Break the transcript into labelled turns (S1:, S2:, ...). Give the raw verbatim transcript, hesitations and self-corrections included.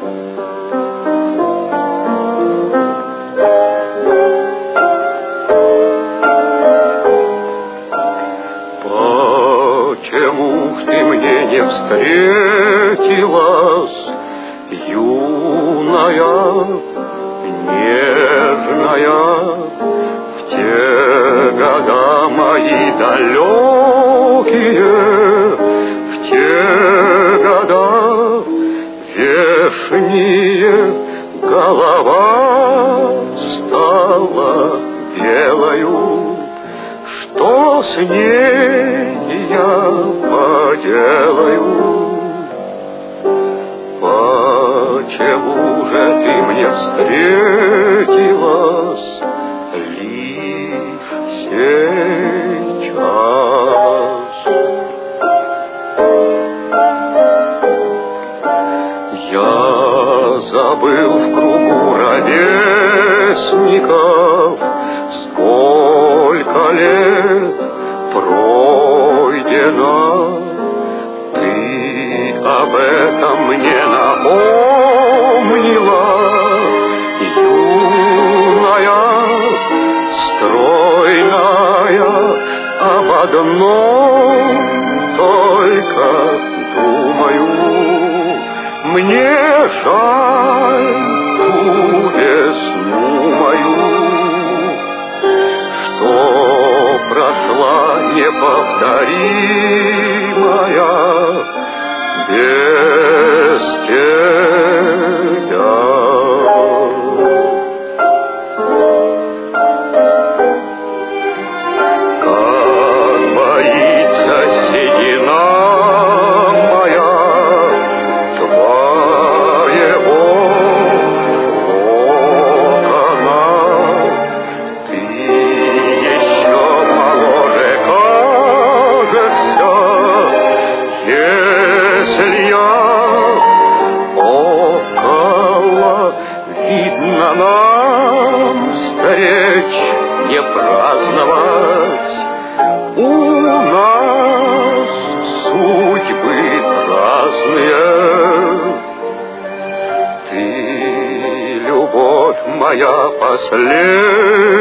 S1: Почему ж ты мне не встретилась, юная, нежная, в те года мои далекие, в те года вешние голова стала белою. Что с ней я поделаю? Почему же ты мне встретилась лишь сейчас? Я забыл в кругу ровесников, сколько лет пройдено. Ты об этом мне напомнила, юная, стройная, об одном только думаю. Мне жаль ту весну мою, что прошла неповторимая без тебя. Как боится седина моя твоего окна, ты еще моложе кажешься, если я около, видно нам встреч не праздновать. У нас судьбы разные. Ты, любовь моя последняя,